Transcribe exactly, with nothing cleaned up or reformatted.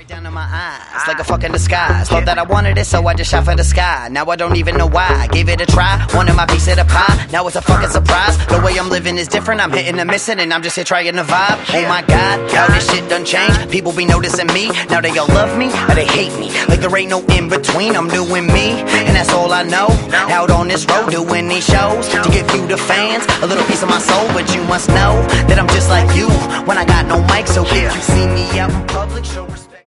right down in my eyes, like a fucking disguise. Thought that I wanted it, so I just shot for the sky. Now I don't even know why. I gave it a try, wanted my piece of the pie. Now it's a fucking surprise. The way I'm living is different. I'm hitting and missing, and I'm just here trying to vibe. Oh my God, how this shit done changed. People be noticing me. Now they all love me, or they hate me. Like there ain't no in between. I'm doing me, and that's all I know. Out on this road, doing these shows to give you the fans a little piece of my soul. But you must know that I'm just like you when I got no mic. So if you see me out in public, show